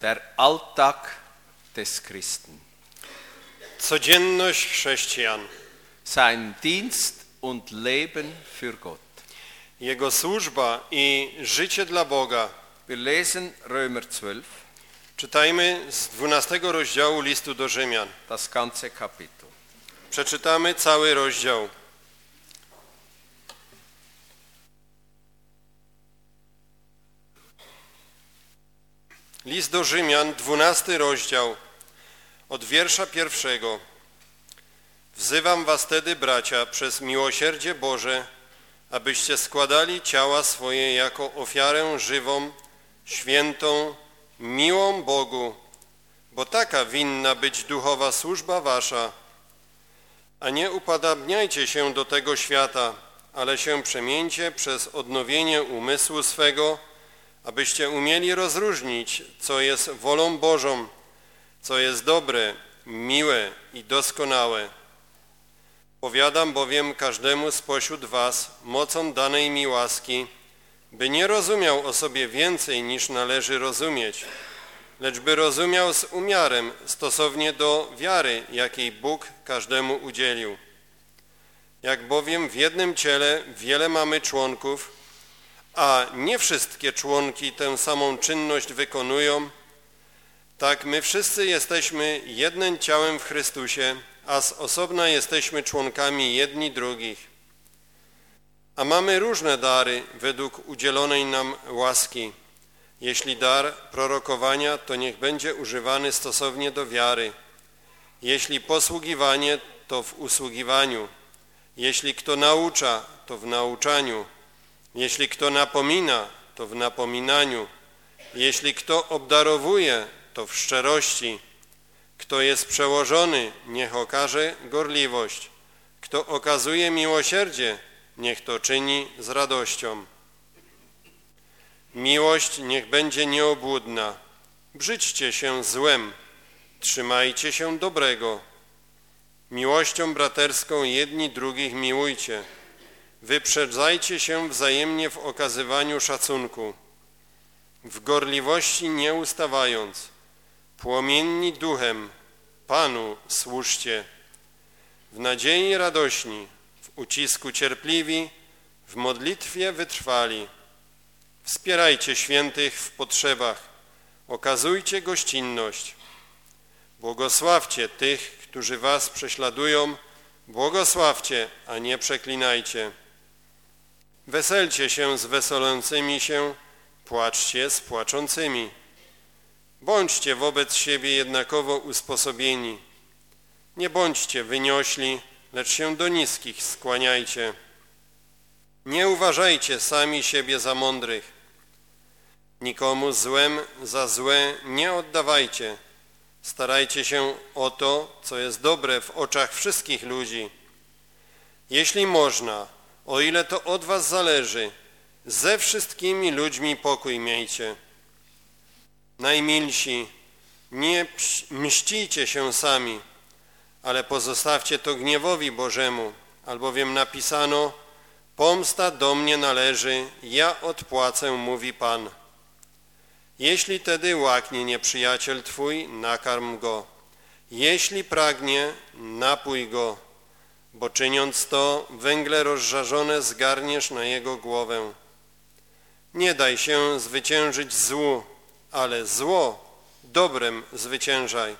Der Alltag des Christen. Codzienność chrześcijan. Sein Dienst und Leben für Gott. Jego służba i życie dla Boga. Wir lesen Römer 12. Czytajmy z 12 rozdziału listu do Rzymian. Das ganze Kapitel. Przeczytamy cały rozdział. List do Rzymian, 12 rozdział, od wiersza 1. Wzywam was tedy, bracia, przez miłosierdzie Boże, abyście składali ciała swoje jako ofiarę żywą, świętą, miłą Bogu, bo taka winna być duchowa służba wasza. A nie upodabniajcie się do tego świata, ale się przemieńcie przez odnowienie umysłu swego, abyście umieli rozróżnić, co jest wolą Bożą, co jest dobre, miłe i doskonałe. Powiadam bowiem każdemu spośród was mocą danej mi łaski, by nie rozumiał o sobie więcej niż należy rozumieć, lecz by rozumiał z umiarem stosownie do wiary, jakiej Bóg każdemu udzielił. Jak bowiem w jednym ciele wiele mamy członków, a nie wszystkie członki tę samą czynność wykonują, tak my wszyscy jesteśmy jednym ciałem w Chrystusie, a z osobna jesteśmy członkami jedni drugich. A mamy różne dary według udzielonej nam łaski. Jeśli dar prorokowania, to niech będzie używany stosownie do wiary. Jeśli posługiwanie, to w usługiwaniu. Jeśli kto naucza, to w nauczaniu. Jeśli kto napomina, to w napominaniu. Jeśli kto obdarowuje, to w szczerości. Kto jest przełożony, niech okaże gorliwość. Kto okazuje miłosierdzie, niech to czyni z radością. Miłość niech będzie nieobłudna. Brzydźcie się złem, trzymajcie się dobrego. Miłością braterską jedni drugich miłujcie. Wyprzedzajcie się wzajemnie w okazywaniu szacunku. W gorliwości nie ustawając, płomienni duchem, Panu służcie. W nadziei radośni, w ucisku cierpliwi, w modlitwie wytrwali. Wspierajcie świętych w potrzebach, okazujcie gościnność. Błogosławcie tych, którzy was prześladują, błogosławcie, a nie przeklinajcie. Weselcie się z weselącymi się, płaczcie z płaczącymi. Bądźcie wobec siebie jednakowo usposobieni. Nie bądźcie wyniośli, lecz się do niskich skłaniajcie. Nie uważajcie sami siebie za mądrych. Nikomu złem za złe nie oddawajcie. Starajcie się o to, co jest dobre w oczach wszystkich ludzi. Jeśli można, o ile to od was zależy, ze wszystkimi ludźmi pokój miejcie. Najmilsi, nie mścijcie się sami, ale pozostawcie to gniewowi Bożemu, albowiem napisano: pomsta do mnie należy, ja odpłacę, mówi Pan. Jeśli tedy łaknie nieprzyjaciel twój, nakarm go. Jeśli pragnie, napój go, bo czyniąc to, węgle rozżarzone zgarniesz na jego głowę. Nie daj się zwyciężyć złu, ale zło dobrem zwyciężaj.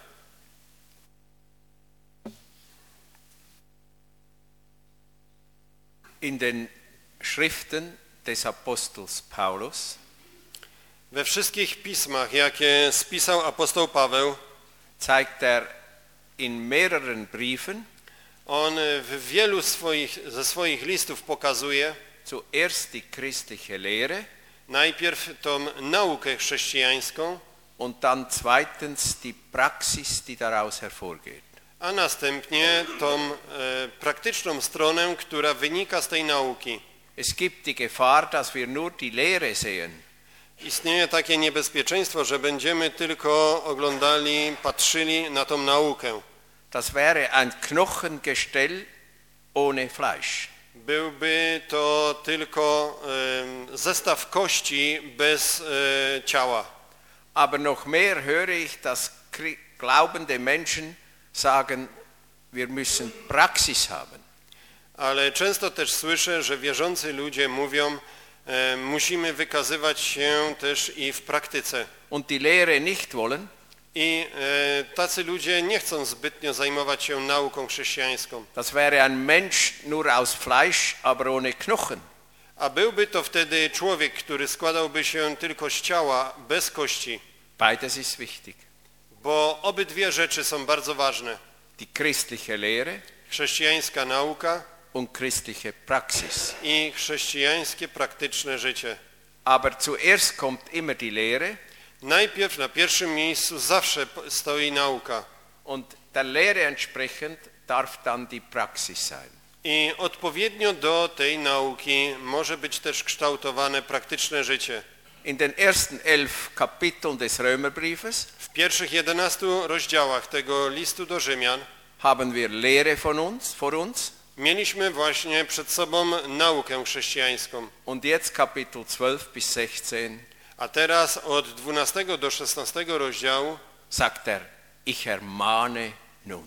In den Schriften des Apostels Paulus we wszystkich pismach, jakie spisał apostoł Paweł, zeigt in mehreren Briefen, on w wielu ze swoich listów pokazuje zuerst die christliche Lehre, najpierw tą naukę chrześcijańską, und dann zweitens die Praxis, die daraus hervorgeht. A następnie tą praktyczną stronę, która wynika z tej nauki. Es gibt die Gefahr, dass wir nur die Lehre sehen. Istnieje takie niebezpieczeństwo, że będziemy tylko oglądali, patrzyli na tą naukę. Das wäre ein Knochengestell ohne Fleisch. Byłby to tylko zestaw kości bez ciała. Aber noch mehr höre ich, dass glaubende Menschen sagen, wir müssen Praxis haben. Ale często też słyszę, że wierzący ludzie mówią, musimy wykazywać się też i w praktyce. Und die Lehre nicht wollen. I tacy ludzie nie chcą zbytnio zajmować się nauką chrześcijańską. Das wäre ein Mensch nur aus Fleisch, aber ohne Knochen. A byłby to wtedy człowiek, który składałby się tylko z ciała, bez kości. Beides ist wichtig. Bo obydwie rzeczy są bardzo ważne. Die christliche Lehre Chrześcijańska nauka und christliche Praxis. i chrześcijańskie praktyczne życie. Aber zuerst kommt immer die Lehre. Najpierw na pierwszym miejscu zawsze stoi nauka. Und der Lehre entsprechend darf dann die Praxis sein. I odpowiednio do tej nauki może być też kształtowane praktyczne życie. In den ersten 11 Kapiteln des Römerbriefes W pierwszych 11 rozdziałach tego listu do Rzymian haben wir Lehre vor uns. mieliśmy właśnie przed sobą naukę chrześcijańską. Und jetzt Kapitel 12 bis 16 A teraz od 12 do 16 rozdziału sagt ich ermahne nun.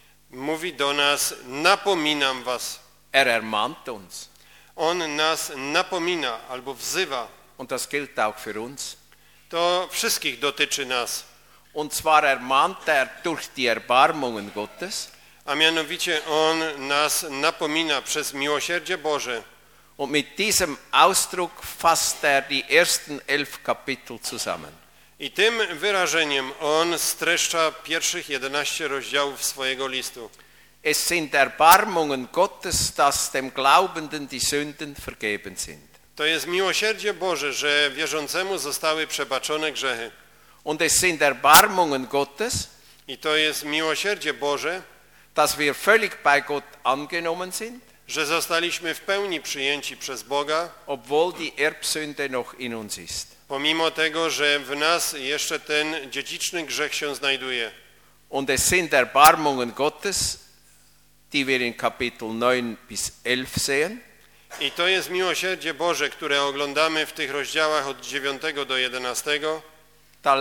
mówi do nas, napominam was. Ermahnt uns. On nas napomina albo wzywa. Und das gilt auch für uns. To wszystkich dotyczy nas. Und zwar ermahnt durch die Erbarmungen Gottes. A mianowicie On nas napomina przez miłosierdzie Boże. Und mit diesem Ausdruck fasst die ersten 11 Kapitel zusammen. I tym wyrażeniem On streszcza pierwszych 11 rozdziałów swojego listu. Es sind Erbarmungen Gottes, dass dem Glaubenden die Sünden vergeben sind. To jest miłosierdzie Boże, że wierzącemu zostały przebaczone grzechy. Und es sind Erbarmungen Gottes, I to jest miłosierdzie Boże, dass wir völlig bei Gott angenommen sind, że zostaliśmy w pełni przyjęci przez Boga, obwohl die Erbsünde noch in uns ist. pomimo tego, że w nas jeszcze ten dziedziczny grzech się znajduje. Und es sind Erbarmungen Gottes, die wir in Kapitel 9 bis 11 sehen. I to jest miłosierdzie Boże, które oglądamy w tych rozdziałach od 9 do 11. Da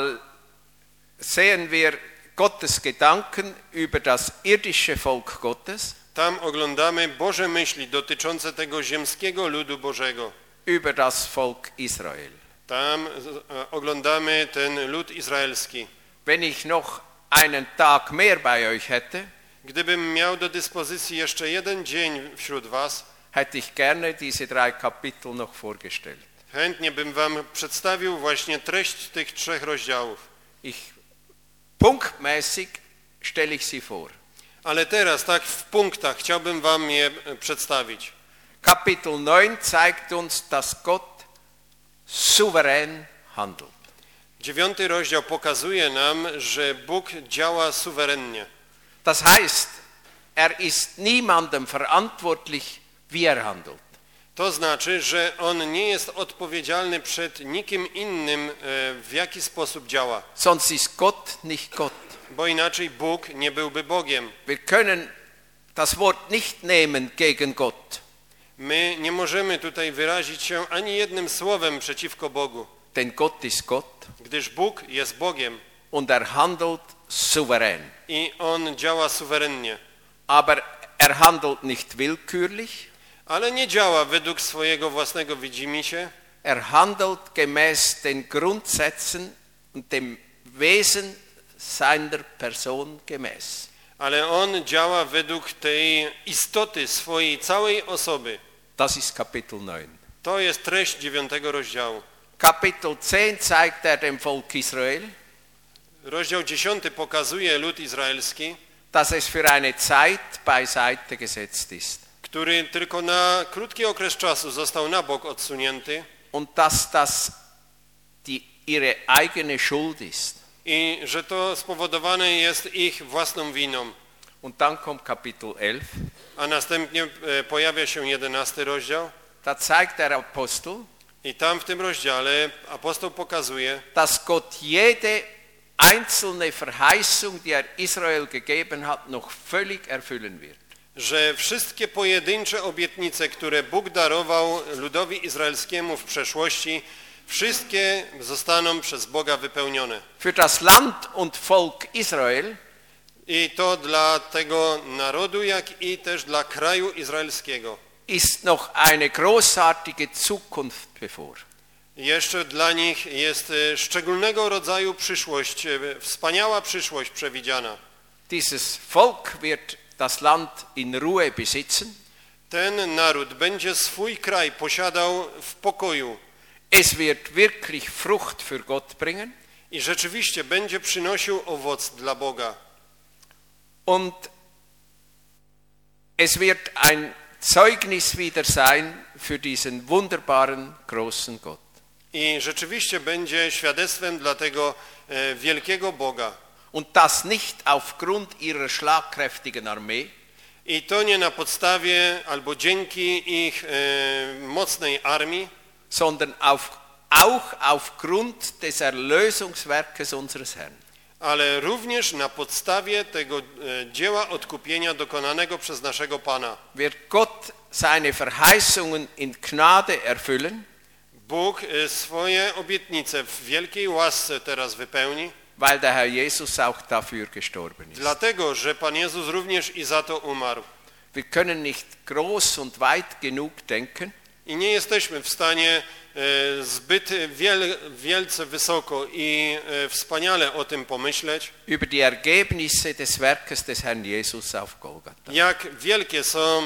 sehen wir Gottes Gedanken über das irdische Volk Gottes, Tam oglądamy Boże myśli dotyczące tego ziemskiego ludu Bożego. über das Volk Israel. Tam oglądamy ten lud izraelski. Wenn ich noch einen Tag mehr bei euch hätte, Gdybym miał do dyspozycji jeszcze jeden dzień wśród was, hätte ich gerne diese 3 Kapitel noch vorgestellt. chętnie bym wam przedstawił właśnie treść tych 3 rozdziałów. Punktmäßig stelle ich sie vor. Ale teraz, tak w punktach, chciałbym wam je przedstawić. Kapitel 9 zeigt uns, dass Gott souverän handelt. 9 rozdział pokazuje nam, że Bóg działa suwerennie. Das heißt, ist niemandem verantwortlich, wie handelt. To znaczy, że On nie jest odpowiedzialny przed nikim innym, w jaki sposób działa. Sonst ist Gott nicht Gott. Bo inaczej Bóg nie byłby Bogiem. Wir können das Wort nicht nehmen gegen Gott. My nie możemy tutaj wyrazić się ani jednym słowem przeciwko Bogu. Denn Gott ist Gott. Gdyż Bóg jest Bogiem. Und handelt souverän. I On działa suwerennie. Aber handelt nicht willkürlich. Ale nie działa według swojego własnego widzimisię. Handelt gemäß den Grundsätzen und dem Wesen seiner Person gemäß. Ale On działa według tej istoty swojej całej osoby. Das ist Kapitel 9. To jest treść 9 rozdziału. Kapitel 10 zeigt dem Volk Israel, Rozdział 10 pokazuje lud izraelski, dass es für eine Zeit beiseite gesetzt ist. Który tylko na krótki okres czasu został na bok odsunięty. Und dass das ihre eigene Schuld ist. I że to spowodowane jest ich własną winą. Und dann kommt Kapitel 11. A następnie pojawia się 11 rozdział. Da zeigt der Apostel, I tam w tym rozdziale apostoł pokazuje, dass Gott jede einzelne Verheißung, die Israel gegeben hat, noch völlig erfüllen wird. że wszystkie pojedyncze obietnice, które Bóg darował ludowi izraelskiemu w przeszłości, wszystkie zostaną przez Boga wypełnione. Für das Land und Volk Israel I to dla tego narodu, jak i też dla kraju izraelskiego. ist noch eine großartige Zukunft bevor. Jeszcze dla nich jest szczególnego rodzaju przyszłość, wspaniała przyszłość przewidziana. Dieses Volk wird das Land in Ruhe besitzen. Ten naród będzie swój kraj posiadał w pokoju. Es wird wirklich Frucht für Gott bringen. I rzeczywiście będzie przynosił owoc dla Boga. Und es wird ein Zeugnis wieder sein für diesen wunderbaren, großen Gott. I rzeczywiście będzie świadectwem dla tego wielkiego Boga. Und das nicht aufgrund ihrer schlagkräftigen Armee, I to nie na podstawie albo dzięki ich mocnej armii, sondern auch aufgrund des Erlösungswerkes unseres Herrn. ale również na podstawie tego dzieła odkupienia dokonanego przez naszego Pana. Wird Gott seine Verheißungen in Gnade erfüllen, Bóg swoje obietnice w wielkiej łasce teraz wypełni, weil der Herr Jesus auch dafür gestorben ist. dlatego, że Pan Jezus również i za to umarł. Wir können nicht groß und weit genug denken, I nie jesteśmy w stanie zbyt wielce wysoko i wspaniale o tym pomyśleć, über die Ergebnisse des Werkes des Herrn Jesus auf Golgatha. jak wielkie są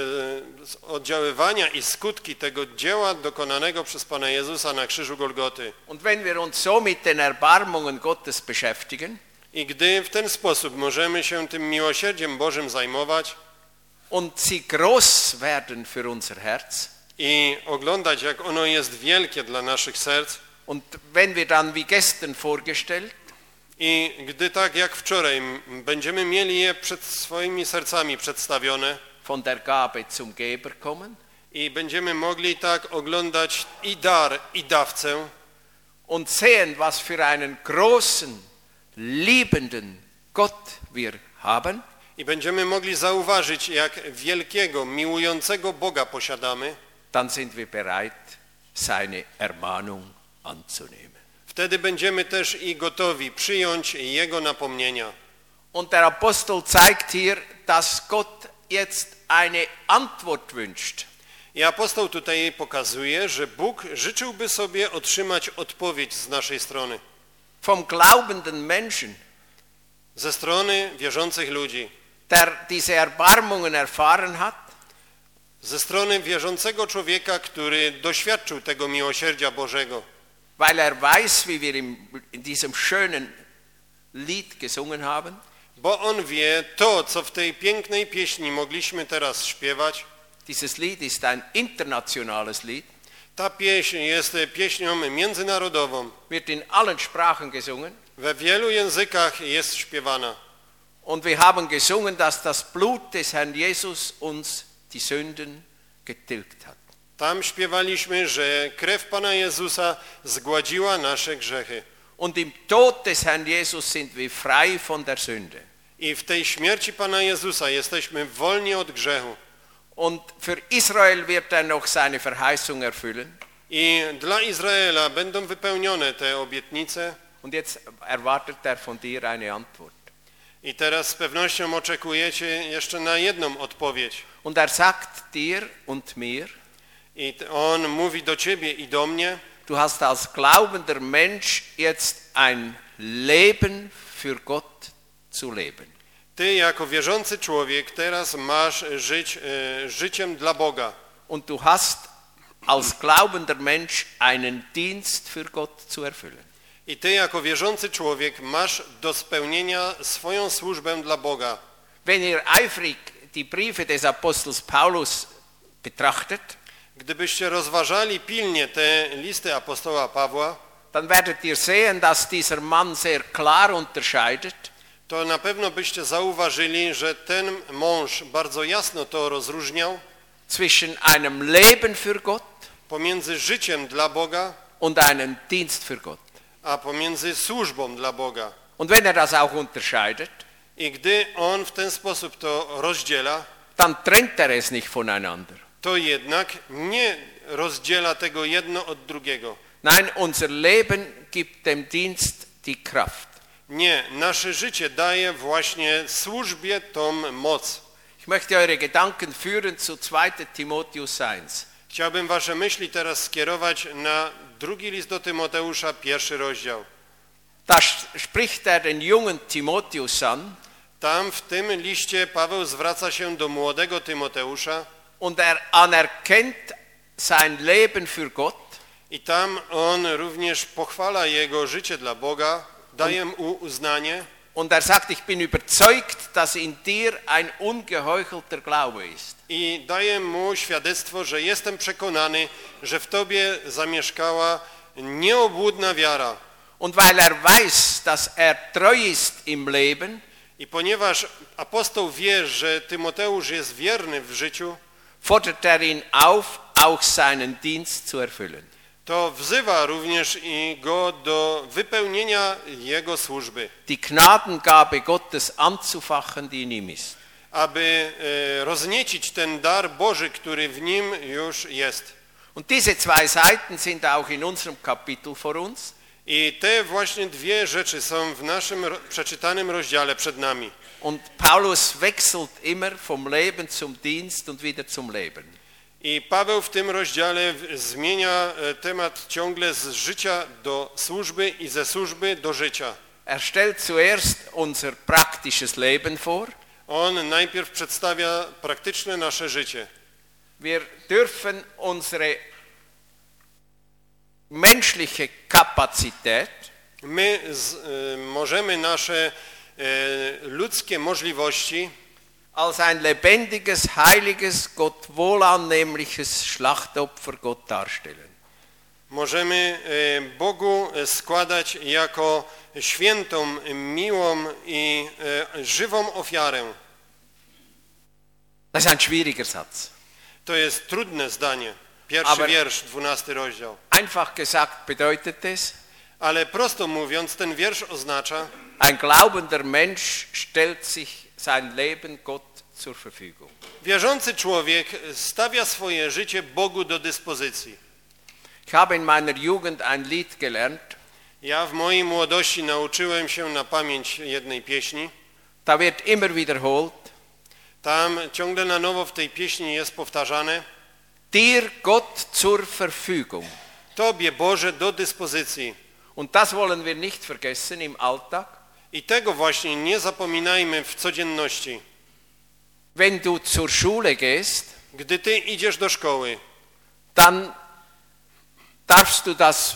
oddziaływania i skutki tego dzieła dokonanego przez Pana Jezusa na krzyżu Golgoty. Und wenn wir uns so mit den Erbarmungen Gottes beschäftigen I gdy w ten sposób możemy się tym miłosierdziem Bożym zajmować und sie groß werden für unser Herz, i oglądać, jak ono jest wielkie dla naszych serc, und wenn wir dann wie gestern vorgestellt i gdy tak jak wczoraj będziemy mieli je przed swoimi sercami przedstawione von der Gabe zum Geber kommen i będziemy mogli tak oglądać i dar, i dawcę und sehen, was für einen großen, liebenden Gott wir haben, i będziemy mogli zauważyć, jak wielkiego, miłującego Boga posiadamy, dann sind wir bereit, seine Ermahnung anzunehmen. wtedy będziemy też i gotowi przyjąć Jego napomnienia. Und der Apostel zeigt hier, dass Gott jetzt eine Antwort wünscht. I apostoł tutaj pokazuje, że Bóg życzyłby sobie otrzymać odpowiedź z naszej strony. Vom glaubenden Menschen, Ze strony wierzących ludzi. der diese Erbarmungen erfahren hat, Ze strony wierzącego człowieka, który doświadczył tego miłosierdzia Bożego. weil er weiß, wie wir in diesem schönen Lied gesungen haben, Bo on wie to, co w tej pięknej pieśni mogliśmy teraz śpiewać. dieses Lied ist ein internationales Lied, Ta pieśń jest pieśnią międzynarodową. wird in allen Sprachen gesungen. We wielu językach jest śpiewana. Und wir haben gesungen, dass das Blut des Herrn Jesus uns die Sünden getilgt hat. Tam śpiewaliśmy, że krew Pana Jezusa zgładziła nasze grzechy. Und im Tod des Herrn Jesus sind wir frei von der Sünde. I w tej śmierci Pana Jezusa jesteśmy wolni od grzechu. Und für Israel wird er noch seine Verheißung erfüllen. I dla Izraela będą wypełnione te obietnice. Und jetzt erwartet er von dir eine Antwort. I teraz z pewnością oczekujecie jeszcze na jedną odpowiedź. Und er sagt dir und mir, I on mówi do ciebie i do mnie, du hast als glaubender Mensch jetzt ein Leben für Gott zu leben. ty jako wierzący człowiek teraz masz żyć życiem dla Boga. Und du hast als glaubender Mensch einen Dienst für Gott zu erfüllen. I ty jako wierzący człowiek masz do spełnienia swoją służbę dla Boga. Wenn ihr eifrig die Briefe des Apostels Paulus betrachtet, Gdybyście rozważali pilnie te listy apostoła Pawła, dann werdet ihr sehen, dass dieser Mann sehr klar unterscheidet to na pewno byście zauważyli, że ten mąż bardzo jasno to rozróżniał zwischen einem Leben für Gott pomiędzy życiem dla Boga, und einem Dienst für Gott. a pomiędzy służbą dla Boga. Und wenn er das auch unterscheidet, I gdy on w ten sposób to rozdziela, dann trennt er es nicht voneinander, to jednak nie rozdziela tego jedno od drugiego, Nein, unser Leben gibt dem Dienst die Kraft. Nie, nasze życie daje właśnie służbie tą moc. Ich möchte eure Gedanken führen zu 2. Timotheus 1. Chciałbym wasze myśli teraz skierować na drugi list do Tymoteusza, 1 rozdział. Da spricht den jungen Timotheus an. Tam w tym liście Paweł zwraca się do młodego Tymoteusza Und anerkennt sein Leben für Gott. i tam on również pochwala jego życie dla Boga, daje mu uznanie. Und sagt, ich bin überzeugt, dass in dir ein ungeheuchelter Glaube ist. I daje mu świadectwo, że jestem przekonany, że w tobie zamieszkała nieobłudna wiara. Und weil weiß, dass treu ist im Leben, I ponieważ apostoł wie, że Tymoteusz jest wierny w życiu, fordert ihn auf, auch seinen Dienst zu erfüllen. to wzywa również i go do wypełnienia jego służby, Die Gnadengabe Gottes anzufachen, die in ihm ist. aby rozniecić ten dar Boży, który w nim już jest. Und diese 2 Seiten sind auch in unserem Kapitel vor uns. I te właśnie dwie rzeczy są w naszym przeczytanym rozdziale przed nami. Und Paulus wechselt immer vom Leben zum Dienst und wieder zum Leben. I Paweł w tym rozdziale zmienia temat ciągle z życia do służby i ze służby do życia. Stellt zuerst unser praktisches Leben vor. On najpierw przedstawia praktyczne nasze życie. Wir dürfen unsere menschliche Kapazität My możemy nasze ludzkie możliwości als ein lebendiges, heiliges, Gott wohlannehmliches Schlachtopfer Gott darstellen. możemy Bogu składać jako świętą, miłą i żywą ofiarę. Das ist ein schwieriger Satz. To jest trudne zdanie. Pierwszy Aber wiersz, 12 rozdział. einfach gesagt bedeutet es, Ale prosto mówiąc, ten wiersz oznacza, ein glaubender Mensch stellt sich sein Leben Gott zur Verfügung. wierzący człowiek stawia swoje życie Bogu do dyspozycji. Ich habe in meiner Jugend ein Lied gelernt. Ja w mojej młodości nauczyłem się na pamięć jednej pieśni. Da wird immer wiederholt: Tam ciągle na nowo w tej pieśni jest powtarzane: dir Gott zur Verfügung. Tobie, Boże, do dyspozycji. Und das wollen wir nicht vergessen im Alltag. I tego właśnie nie zapominajmy w codzienności. Wenn du zur Schule gehst, Gdy ty idziesz do szkoły, dann darfst du das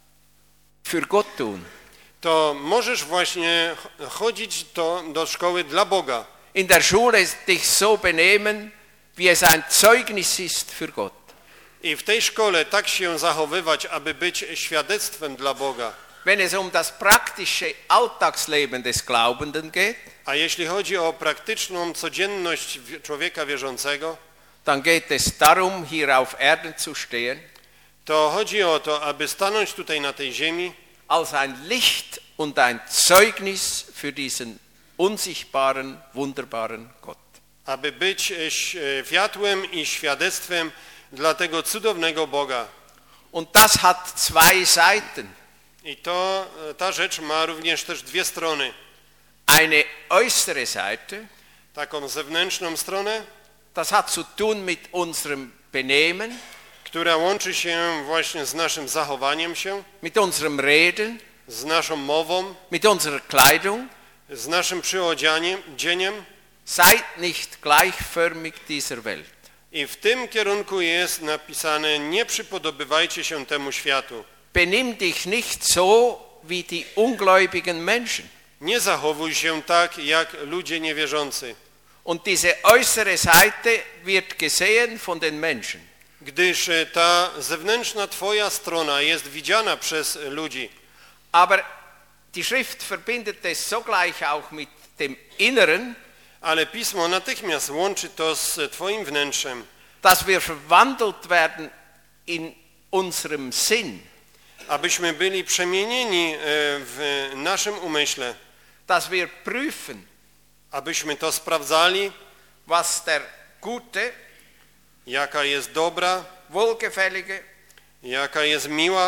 für Gott tun. to możesz właśnie chodzić do szkoły dla Boga. In der Schule dich so benehmen, wie es ein Zeugnis ist für Gott. I w tej szkole tak się zachowywać, aby być świadectwem dla Boga. Wenn es das praktische Alltagsleben des Glaubenden geht, A jeśli chodzi o praktyczną codzienność człowieka wierzącego, dann geht es darum, hier auf Erden zu stehen, to chodzi o to, aby stanąć tutaj na tej ziemi als ein Licht und ein Zeugnis für diesen unsichtbaren, wunderbaren Gott. aby być światłem i świadectwem dla tego cudownego Boga. Und das hat 2 Seiten. I ta rzecz ma również też dwie strony. Eine äußere Seite, Taką zewnętrzną stronę, das hat zu tun mit unserem Benehmen, która łączy się właśnie z naszym zachowaniem się, mit unserem Reden, z naszą mową, mit unserer Kleidung. z naszym przyodzieniem. Seid nicht gleichförmig dieser Welt. I w tym kierunku jest napisane: nie przypodobywajcie się temu światu. Benimm dich nicht so wie die ungläubigen Menschen. Nie zachowuj się tak jak ludzie niewierzący. Und diese äußere Seite wird gesehen von den Menschen. Gdyż ta zewnętrzna twoja strona jest widziana przez ludzi. Aber die Schrift verbindet es sogleich auch mit dem Inneren, Ale Pismo natychmiast łączy to z twoim wnętrzem, dass wir verwandelt werden in unserem Sinn, abyśmy byli przemienieni w naszym umyśle, dass wir prüfen, abyśmy to sprawdzali, was der gute, jaka jest dobra, wohlgefällige jaka jest miła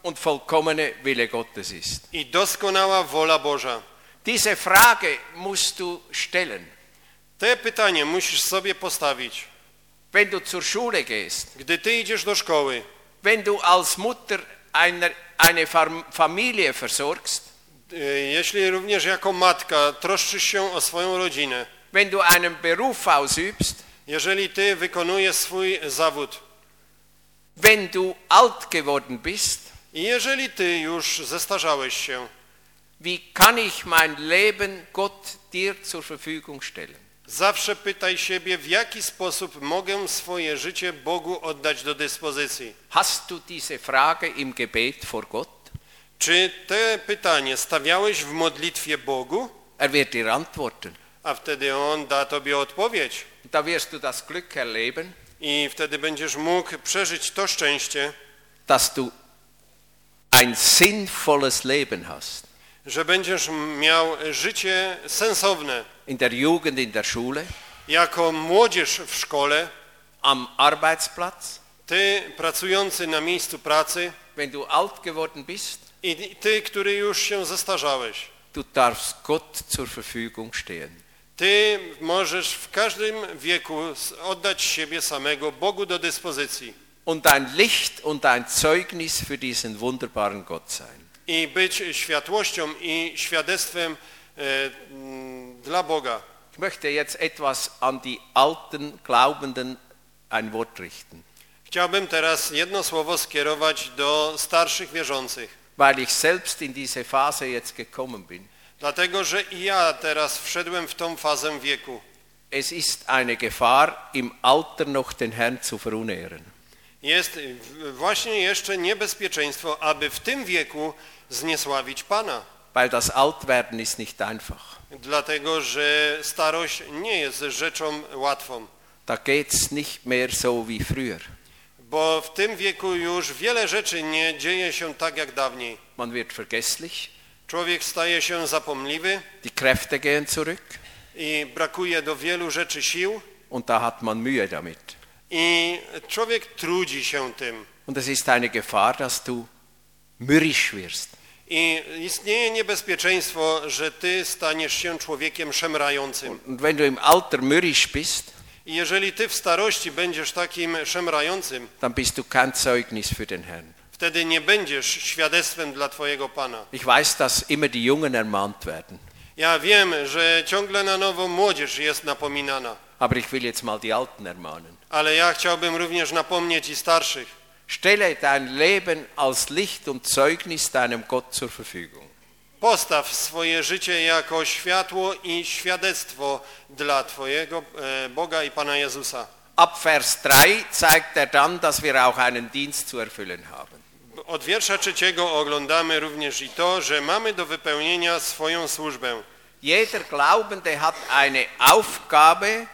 und vollkommene Wille Gottes ist. i doskonała wola Boża. Diese Frage musst du stellen. Te pytanie musisz sobie postawić. Wenn du zur Schule gehst, Gdy ty idziesz do szkoły, wenn du als Mutter eine Familie versorgst, jeśli również jako matka troszczysz się o swoją rodzinę, wenn du einen Beruf ausübst, jeżeli ty wykonujesz swój zawód wenn du alt geworden bist, i jeżeli ty już zestarzałeś się, wie kann ich mein Leben Gott dir zur Verfügung stellen? zawsze pytaj siebie, w jaki sposób mogę swoje życie Bogu oddać do dyspozycji. Hast du diese Frage im Gebet vor Gott? Czy te pytanie stawiałeś w modlitwie Bogu? Er wird dir antworten. A wtedy On da tobie odpowiedź. Da wirst du das Glück erleben, I wtedy będziesz mógł przeżyć to szczęście, dass du ein sinnvolles Leben hast. że będziesz miał życie sensowne. In der Jugend, in der Schule, Jako młodzież w szkole, am Arbeitsplatz, ty pracujący na miejscu pracy wenn du alt geworden bist, i ty, który już się zestarzałeś. du darfst Gott zur Verfügung stehen. Ty możesz w każdym wieku oddać siebie samego Bogu do dyspozycji Und ein Licht und ein Zeugnis für diesen wunderbaren Gott sein. i być światłością i świadectwem dla Boga. Ich möchte jetzt etwas an die alten Glaubenden ein Wort richten, Chciałbym teraz jedno słowo skierować do starszych wierzących, weil ich selbst in diese Phase jetzt gekommen bin. dlatego że i ja teraz wszedłem w tą fazę wieku. Es ist eine Gefahr, im Alter noch den Herrn zu verunehren. Jest właśnie jeszcze niebezpieczeństwo, aby w tym wieku zniesławić Pana, Weil das Altwerden ist nicht einfach. dlatego że starość nie jest rzeczą łatwą, Da geht's nicht mehr so wie früher. bo w tym wieku już wiele rzeczy nie dzieje się tak jak dawniej. Man wird vergesslich, Człowiek staje się zapomniwy die Kräfte gehen zurück i brakuje do wielu rzeczy sił und da hat man Mühe damit. i człowiek trudzi się tym. Und es ist eine Gefahr, dass du mürrisch wirst. I istnieje niebezpieczeństwo, że ty staniesz się człowiekiem szemrającym. Und wenn du im Alter mürrisch bist, I jeżeli ty w starości będziesz takim szemrającym, dann bist du kein Zeugnis für den Herrn. wtedy nie będziesz świadectwem dla twojego Pana. Ich weiß, dass immer die Jungen ermahnt werden. Ja wiem, że ciągle na nowo młodzież jest napominana, Aber ich will jetzt mal die Alten ermahnen. ale ja chciałbym również napomnieć i starszych. Stelle dein Leben als Licht und Zeugnis deinem Gott zur Verfügung. Postaw swoje życie jako światło i świadectwo dla twojego Boga i Pana Jezusa. Ab Vers 3 zeigt er dann, dass wir auch einen Dienst zu erfüllen haben. Od wiersza 3 oglądamy również i to, że mamy do wypełnienia swoją służbę. Jeder Glaubende hat eine Aufgabe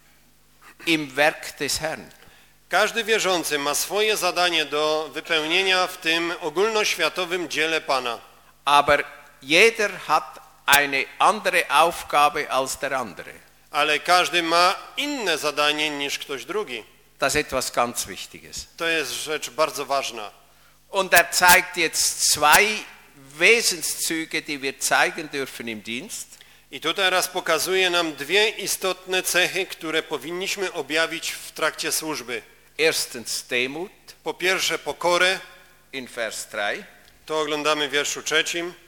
im Werk des Herrn. Każdy wierzący ma swoje zadanie do wypełnienia w tym ogólnoświatowym dziele Pana. Aber jeder hat eine andere Aufgabe als der andere. Ale każdy ma inne zadanie niż ktoś drugi. Das ist etwas ganz Wichtiges. To jest rzecz bardzo ważna. Und er zeigt jetzt zwei Wesenszüge, die wir zeigen dürfen im Dienst. I tu teraz pokazuje nam dwie istotne cechy, które powinniśmy objawić w trakcie służby. Erstens Demut Po pierwsze pokorę, in Vers 3. to oglądamy w wierszu 3.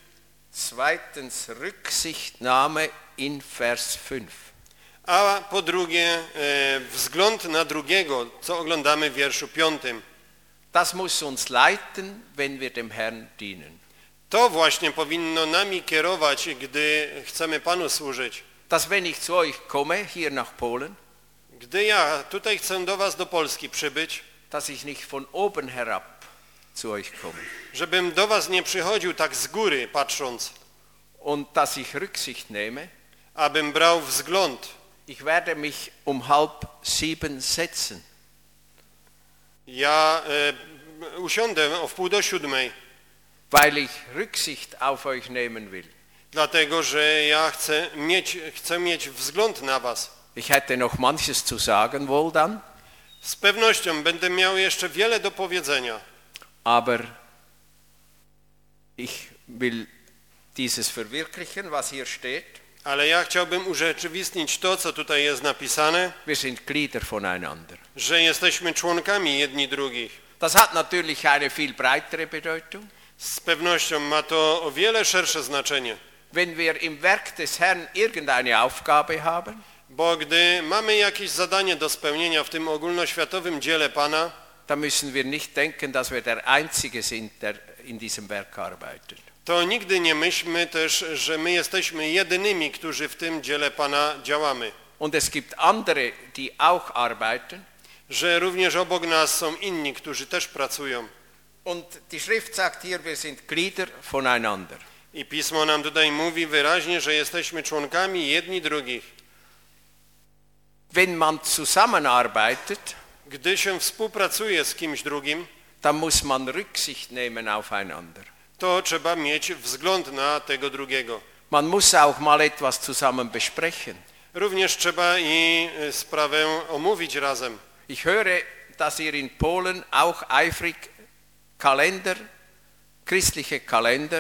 Zweitens Rücksichtnahme in Vers 5. A po drugie wzgląd na drugiego, co oglądamy w wierszu 5. Das muss uns leiten, wenn wir dem Herrn dienen. To właśnie powinno nami kierować, gdy chcemy Panu służyć. Dass wenn ich zu euch komme, hier nach Polen, Gdy ja tutaj chcę do was do Polski przybyć, dass ich nicht von oben herab zu euch komme. żebym do was nie przychodził tak z góry patrząc, Und dass ich Rücksicht nehme. abym brał wzgląd. Ich werde mich um 6:30 setzen. Ja usiądę o 6:45, Weil ich Rücksicht auf euch nehmen will. dlatego że ja chcę mieć wzgląd na was. Ich hätte noch manches zu sagen wohl dann, Z pewnością będę miał jeszcze wiele do powiedzenia, aber Ich will dieses verwirklichen, was hier steht. Ale ja chciałbym urzeczywistnić to, co tutaj jest napisane, Wir sind Glieder voneinander. że jesteśmy członkami jedni drugich. Das hat natürlich eine viel breitere Bedeutung. Z pewnością ma to o wiele szersze znaczenie, Wenn wir im Werk des Herrn irgendeine Aufgabe haben, bo gdy mamy jakieś zadanie do spełnienia w tym ogólnoświatowym dziele Pana, dann müssen wir nicht denken, dass wir der Einzige sind, der in diesem Werk arbeitet. to nigdy nie myślmy też, że my jesteśmy jedynymi, którzy w tym dziele Pana działamy. Und es gibt andere, die auch arbeiten. Że również obok nas są inni, którzy też pracują. Und die Schrift sagt hier, wir sind Glieder voneinander. I Pismo nam tutaj mówi wyraźnie, że jesteśmy członkami jedni drugich. Wenn man zusammenarbeitet, Gdy się współpracuje z kimś drugim, dann muss man Rücksicht nehmen aufeinander. to trzeba mieć wzgląd na tego drugiego. Man muss auch mal etwas zusammen besprechen. Również trzeba i sprawę omówić razem. Ich höre, dass ihr in Polen auch eifrig Kalender, christliche Kalender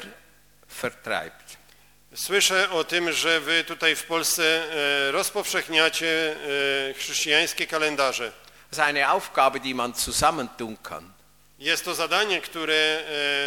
vertreibt. Słyszę o tym, że wy tutaj w Polsce rozpowszechniacie chrześcijańskie kalendarze. Das ist eine Aufgabe, die man zusammen tun kann. Jest to zadanie, które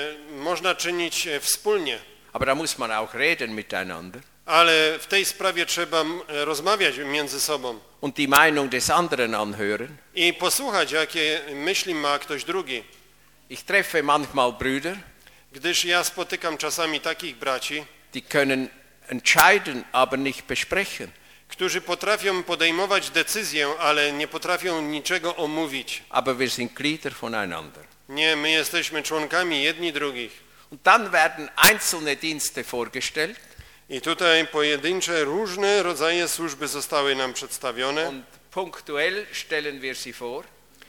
można czynić wspólnie, Aber da muss man auch reden miteinander ale w tej sprawie trzeba rozmawiać między sobą und die Meinung des anderen anhören. i posłuchać, jakie myśli ma ktoś drugi. Ich treffe manchmal Brüder, Gdyż ja spotykam czasami takich braci, die können entscheiden, aber nicht besprechen. którzy potrafią podejmować decyzję, ale nie potrafią niczego omówić. Aber wir sind Glieder voneinander. Nie, my jesteśmy członkami jedni drugich. Und dann werden einzelne Dienste vorgestellt I tutaj pojedyncze, różne rodzaje służby zostały nam przedstawione und punktuell stellen wir sie vor.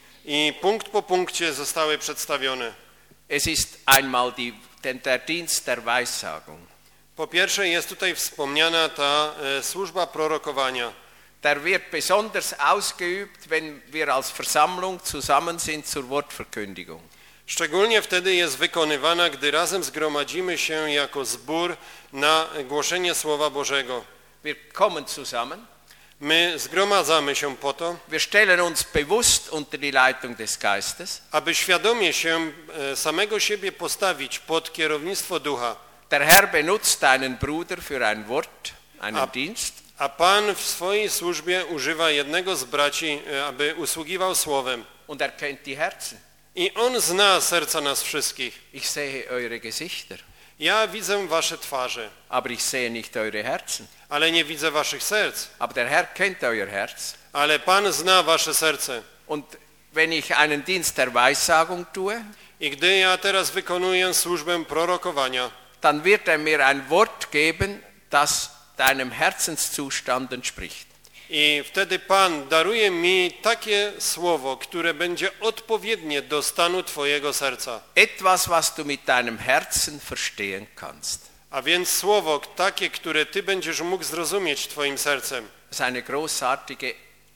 i punkt po punkcie zostały przedstawione. Es ist einmal der Dienst der Weissagung. Po pierwsze jest tutaj wspomniana ta służba prorokowania. Der wird besonders ausgeübt, wenn wir als Versammlung zusammen sind zur Wortverkündigung. Szczególnie wtedy jest wykonywana, gdy razem zgromadzimy się jako zbór na głoszenie Słowa Bożego. Wir kommen zusammen. My zgromadzamy się po to, Wir stellen uns bewusst unter die Leitung des Geistes. aby świadomie się samego siebie postawić pod kierownictwo Ducha. Der Herr benutzt einen Bruder für ein Wort, einen Dienst. A Pan w swojej służbie używa jednego z braci, aby usługiwał Słowem. Und er kennt die Herzen. I On zna serca nas wszystkich. Ich sehe eure Gesichter, Ja widzę wasze twarze, aber ich sehe nicht eure Herzen. ale nie widzę waszych serc. Aber der Herr kennt euer Herz. Ale Pan zna wasze serce. Und wenn ich einen Dienst der Weissagung tue, I gdy ja teraz wykonuję służbę prorokowania, dann wird er mir ein Wort geben, das deinem Herzenszustand entspricht. i wtedy Pan daruje mi takie słowo, które będzie odpowiednie do stanu twojego serca. Etwas, was du mit deinem Herzen verstehen kannst. A więc słowo takie, które ty będziesz mógł zrozumieć twoim sercem. Das ist eine großartige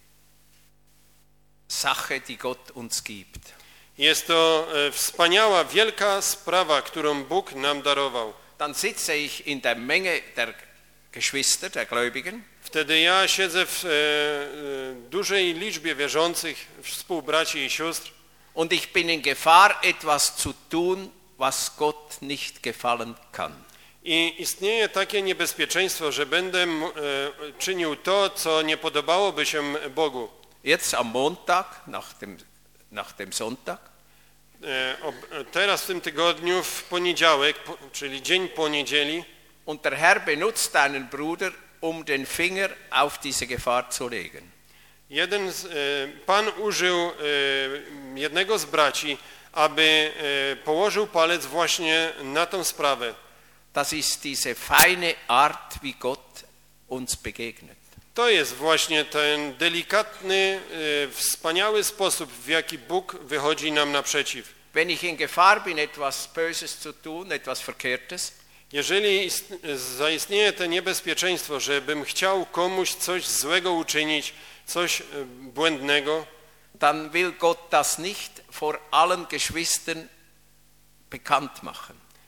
Sache, die Gott uns gibt. Jest to wspaniała, wielka sprawa, którą Bóg nam darował. Dann sitze ich in der Menge der Geschwister, der Gläubigen, Wtedy ja siedzę w dużej liczbie wierzących, współbraci i sióstr und ich bin in Gefahr, etwas zu tun, was Gott nicht gefallen kann. i istnieje takie niebezpieczeństwo, że będę czynił to, co nie podobałoby się Bogu. Jetzt am Montag, nach dem Sonntag, Teraz w tym tygodniu, w poniedziałek, czyli dzień po niedzieli, und der Herr benutzt einen Bruder, um den Finger auf diese Gefahr zu legen. Pan użył jednego z braci, aby położył palec właśnie na tą sprawę. Das ist diese feine Art, wie Gott uns begegnet. To jest właśnie ten delikatny, wspaniały sposób, w jaki Bóg wychodzi nam naprzeciw. Wenn ich in Gefahr bin, etwas Böses zu tun, etwas Verkehrtes, Jeżeli zaistnieje to niebezpieczeństwo, żebym chciał komuś coś złego uczynić, coś błędnego, dann will Gott das nicht vor allen Geschwistern bekannt machen.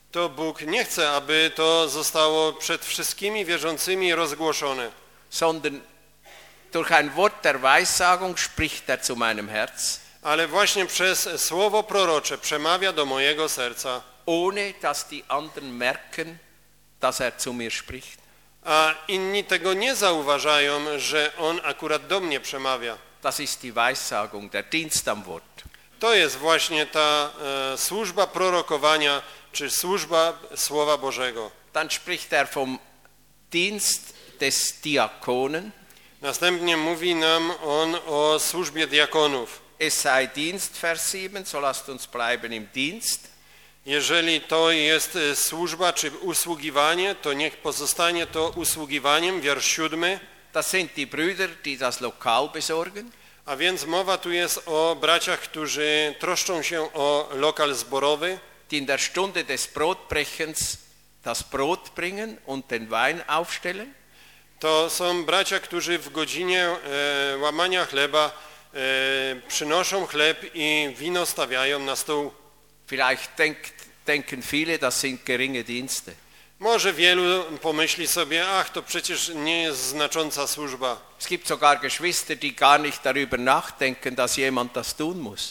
to Bóg nie chce, aby to zostało przed wszystkimi wierzącymi rozgłoszone, sondern durch ein Wort der Weissagung spricht er zu meinem Herz, ale właśnie przez słowo prorocze przemawia do mojego serca, ohne dass die anderen merken, dass er zu mir spricht. a inni tego nie zauważają, że On akurat do mnie przemawia. Das ist die Weissagung, der Dienst am Wort. To jest właśnie ta służba prorokowania, czy służba Słowa Bożego. Dann spricht er vom Dienst des Diakonen. Następnie mówi nam On o służbie diakonów. Es sei Dienst, Vers 7, so lasst uns bleiben im Dienst. Jeżeli to jest służba czy usługiwanie, to niech pozostanie to usługiwaniem, wiersz 7. Das sind die Brüder, die das Lokal besorgen. A więc mowa tu jest o braciach, którzy troszczą się o lokal zborowy, die in der Stunde des Brotbrechens das Brot bringen und den Wein aufstellen. to są bracia, którzy w godzinie łamania chleba przynoszą chleb i wino stawiają na stół. Vielleicht denken viele, das sind geringe Dienste. Może wielu pomyśli sobie, ach, to przecież nie jest znacząca służba. Es gibt sogar Geschwister, die gar nicht darüber nachdenken, dass jemand das tun muss.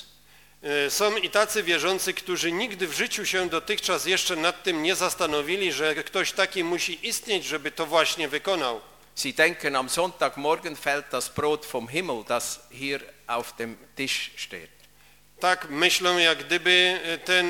Są i tacy wierzący, którzy nigdy w życiu się dotychczas jeszcze nad tym nie zastanowili, że ktoś taki musi istnieć, żeby to właśnie wykonał. Sie denken, am Sonntagmorgen fällt das Brot vom Himmel, das hier auf dem Tisch steht. Tak myślą, jak gdyby ten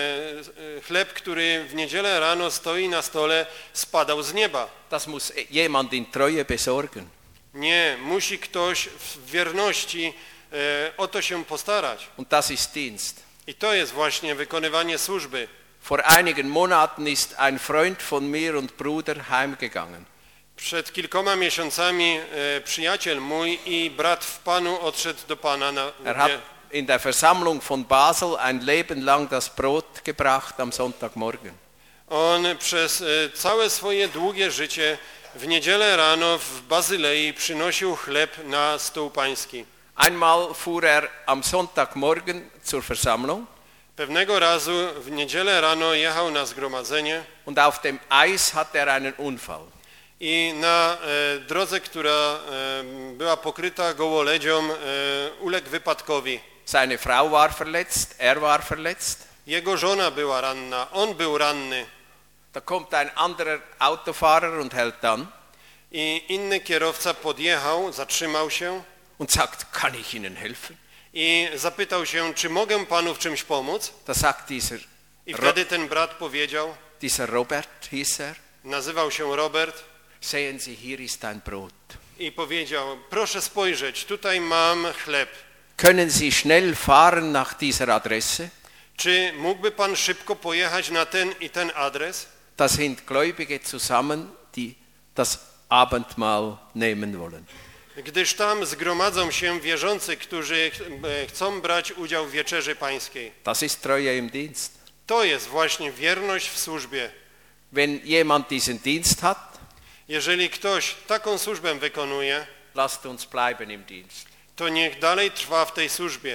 chleb, który w niedzielę rano stoi na stole, spadał z nieba. Das muss jemand in Treue besorgen. Nie, musi ktoś w wierności o to się postarać. Und das ist Dienst. I to jest właśnie wykonywanie służby. Vor einigen Monaten ist ein Freund von mir und Bruder heimgegangen. Przed kilkoma miesiącami przyjaciel mój i brat w Panu odszedł do Pana. Er hat in der Versammlung von Basel ein Leben lang das Brot gebracht am Sonntagmorgen. On przez całe swoje długie życie w niedzielę rano w Bazylei przynosił chleb na stół pański. Einmal fuhr er am Sonntagmorgen zur Versammlung. Pewnego razu w niedzielę rano jechał na zgromadzenie Und auf dem Eis hatte er einen Unfall. i na drodze, która była pokryta gołoledzią, uległ wypadkowi. Seine Frau war verletzt, er war verletzt. Jego żona była ranna, on był ranny. Da kommt ein anderer Autofahrer und hält an I inny kierowca podjechał, zatrzymał się und sagt, kann ich Ihnen helfen? i zapytał się, czy mogę panu w czymś pomóc? Da sagt dieser I wtedy ten brat powiedział, Robert hieß er, nazywał się Robert, sehen Sie, hier ist ein Brot. i powiedział, proszę spojrzeć, tutaj mam chleb. Können Sie schnell fahren nach dieser Adresse? Czy mógłby pan szybko pojechać na ten i ten adres? Da sind Gläubige zusammen, die das Abendmahl nehmen wollen. Gdyż tam zgromadzą się wierzący, którzy chcą brać udział w wieczerzy pańskiej. Das ist Treue im Dienst. To jest właśnie wierność w służbie. Wenn jemand diesen Dienst hat, Jeżeli ktoś taką służbę wykonuje, lasst uns bleiben im Dienst. to niech dalej trwa w tej służbie.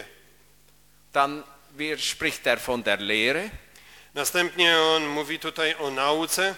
Dann spricht er von der Lehre. Następnie on mówi tutaj o nauce,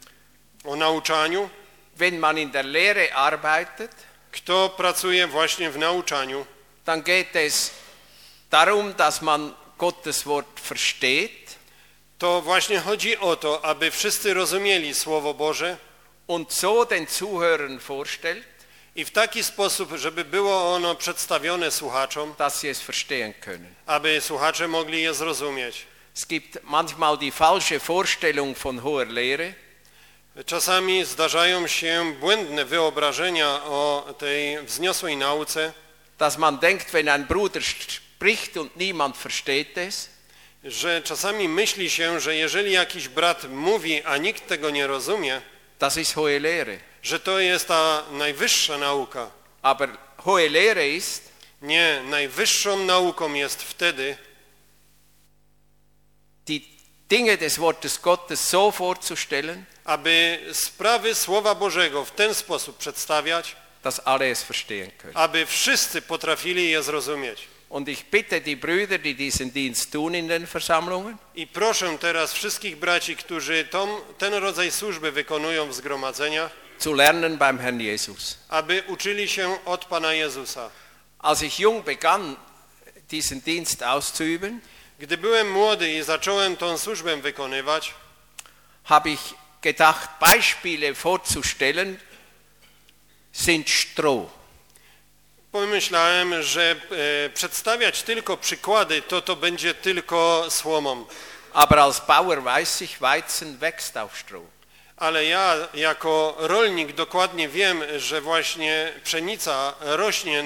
o nauczaniu. Wenn man in der Lehre arbeitet, Kto pracuje właśnie w nauczaniu, dann geht es darum, dass man Gottes Wort versteht to właśnie chodzi o to, aby wszyscy rozumieli Słowo Boże und so den Zuhörern vorstellt, i w taki sposób, żeby było ono przedstawione słuchaczom, dass sie es verstehen können. aby słuchacze mogli je zrozumieć. Es gibt manchmal die falsche Vorstellung von hoher Lehre. Czasami zdarzają się błędne wyobrażenia o tej wzniosłej nauce, Dass man denkt, wenn ein Bruder spricht und niemand versteht es, że czasami myśli się, że jeżeli jakiś brat mówi, a nikt tego nie rozumie, das ist hohe Lehre. że to jest ta najwyższa nauka. Aber hohe Lehre ist, Nie, najwyższą nauką jest wtedy, die Dinge des Wortes Gottes so vorzustellen, aby sprawy Słowa Bożego w ten sposób przedstawiać, dass alle es verstehen können. aby wszyscy potrafili je zrozumieć. Und ich bitte die Brüder, die diesen Dienst tun in den Versammlungen, I proszę teraz wszystkich braci, którzy ten rodzaj służby wykonują w zgromadzeniach, zu lernen beim Herrn Jesus. aby uczyli się od Pana Jezusa. Als ich jung begann, diesen Dienst auszuüben, Gdy byłem młody i zacząłem tą służbę wykonywać, habe ich gedacht, Beispiele vorzustellen sind Stroh. pomyślałem, że przedstawiać tylko przykłady, to będzie tylko słomą. Aber als Bauer weiß ich, Weizen wächst auf Stroh. Ale ja jako rolnik dokładnie wiem, że właśnie pszenica rośnie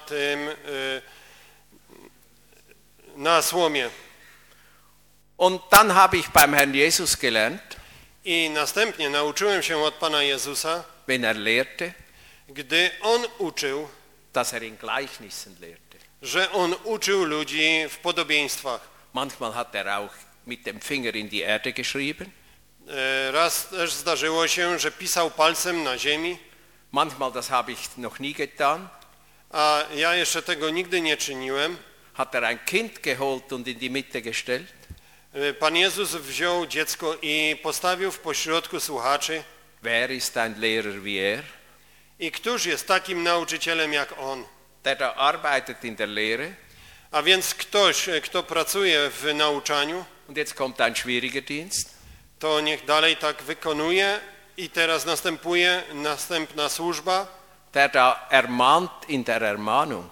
na słomie. Und dann habe ich beim Herrn Jesus gelernt, I następnie nauczyłem się od Pana Jezusa, wenn er lehrte, gdy On uczył, dass er in Gleichnissen lehrte. że On uczył ludzi w podobieństwach. Manchmal hat er auch mit dem Finger in die Erde geschrieben, Raz też zdarzyło się, że pisał palcem na ziemi, manchmal, das habe ich noch nie getan, a ja jeszcze tego nigdy nie czyniłem. hat er ein Kind geholt und in die Mitte gestellt. Pan Jezus wziął dziecko i postawił w pośrodku słuchaczy. Wer ist ein Lehrer wie er? I któż jest takim nauczycielem jak On? Der da arbeitet in der Lehre. A więc ktoś, kto pracuje w nauczaniu, Und jetzt kommt ein schwieriger Dienst. to niech dalej tak wykonuje. I teraz następuje następna służba. Der da ermahnt in der Ermahnung.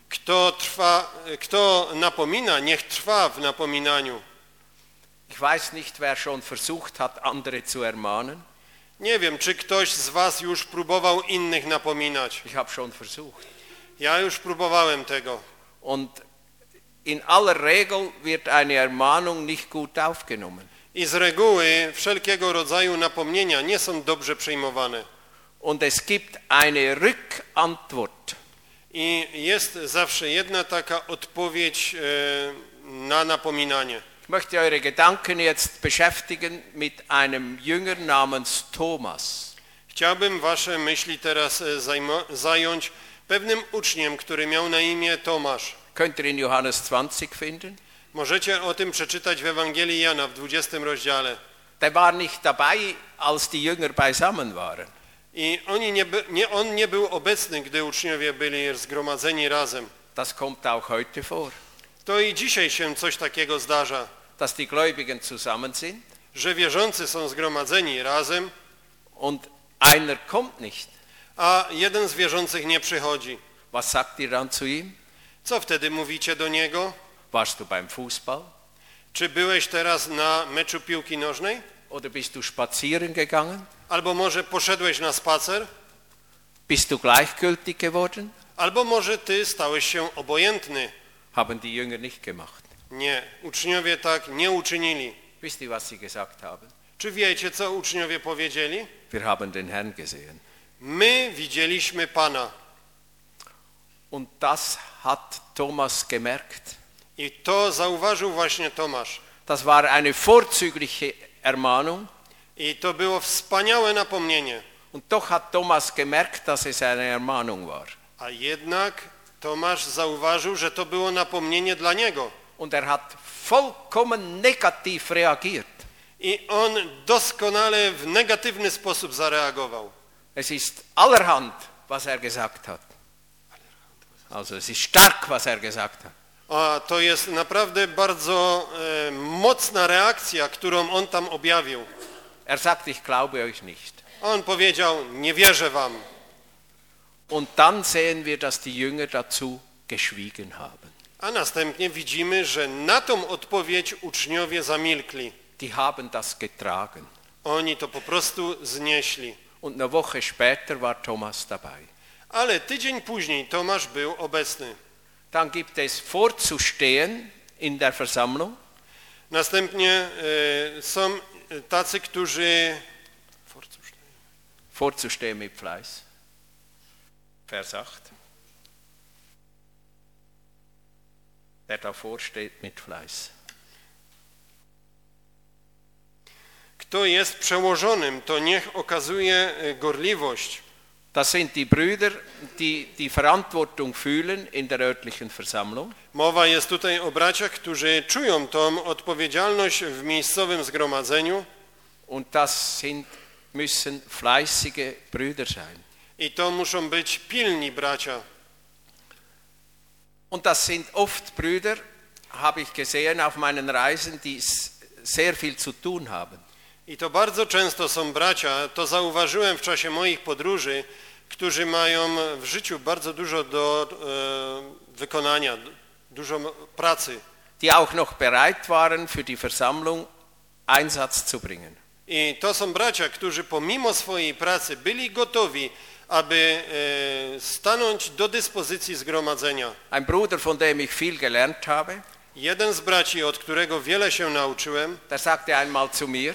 Kto napomina, niech trwa w napominaniu. Ich weiß nicht, wer schon versucht hat, andere zu ermahnen. Nie wiem, czy ktoś z was już próbował innych napominać. Ich habe schon versucht. Ja już próbowałem tego. Und in aller Regel wird eine Ermahnung nicht gut aufgenommen. I z reguły wszelkiego rodzaju napomnienia nie są dobrze przyjmowane. Und es gibt eine Rückantwort. I jest zawsze jedna taka odpowiedź na napominanie. Ich möchte eure Gedanken jetzt beschäftigen mit einem Jünger namens Thomas. Chciałbym wasze myśli teraz zająć pewnym uczniem, który miał na imię Tomasz. Könnt ihr in Johannes 20 finden? Możecie o tym przeczytać w Ewangelii Jana w 20 rozdziale. Der war nicht dabei, als die Jünger beisammen waren. I on nie był obecny, gdy uczniowie byli zgromadzeni razem. Das kommt auch heute vor. To i dzisiaj się coś takiego zdarza, Dass die Gläubigen zusammen sind że wierzący są zgromadzeni razem, und einer kommt nicht. a jeden z wierzących nie przychodzi. Was sagt ihr dann zu ihm? Co wtedy mówicie do niego? Warst du beim Fußball? Czy byłeś teraz na meczu piłki nożnej? Oder bist du spazieren gegangen? Albo może poszedłeś na spacer? Bist du gleichgültig geworden? Albo może ty stałeś się obojętny? Haben die Jünger nicht gemacht. Nie, uczniowie tak nie uczynili. Wisst ihr, was sie gesagt haben? Czy wiecie, co uczniowie powiedzieli? Wir haben den Herrn gesehen. My widzieliśmy Pana. Und das hat Thomas gemerkt. I to zauważył właśnie Tomasz. Das war eine vorzügliche Ermahnung. I to było wspaniałe napomnienie. Und doch hat Thomas gemerkt, dass es eine Ermahnung war. A jednak Tomasz zauważył, że to było napomnienie dla niego. Und er hat vollkommen negativ reagiert. I on doskonale w negatywny sposób zareagował. Es ist allerhand, was er gesagt hat. Also es ist stark, was er gesagt hat. A to jest naprawdę bardzo mocna reakcja, którą on tam objawił. Er sagt, ich glaube euch nicht. On powiedział, nie wierzę wam. Und dann sehen wir, dass die Jünger dazu geschwiegen haben. A następnie widzimy, że na tą odpowiedź uczniowie zamilkli. Die haben das getragen. Oni to po prostu znieśli. Und eine Woche später war Thomas dabei. Ale tydzień później Tomasz był obecny. Dann gibt es vorzustehen in der Versammlung. Następnie są tacy, którzy... Vorzustehen mit Fleiß. Vers 8. Der davor steht mit Fleiß. Kto jest przełożonym, to niech okazuje gorliwość. Das sind die Brüder, die die Verantwortung fühlen in der örtlichen Versammlung. Mowa jest tutaj o braciach, którzy czują tą odpowiedzialność w miejscowym zgromadzeniu. Und das müssen fleißige Brüder sein. I to muszą być pilni bracia. Und das sind oft Brüder, habe ich gesehen auf meinen Reisen, die sehr viel zu tun haben. I to bardzo często są bracia, to zauważyłem w czasie moich podróży, którzy mają w życiu bardzo dużo do wykonania, dużo pracy. Die auch noch bereit waren, für die Versammlung Einsatz zu bringen. I to są bracia, którzy pomimo swojej pracy byli gotowi, aby stanąć do dyspozycji zgromadzenia. Ein Bruder, von dem ich viel gelernt habe, Jeden z braci, od którego wiele się nauczyłem, der sagte einmal zu mir,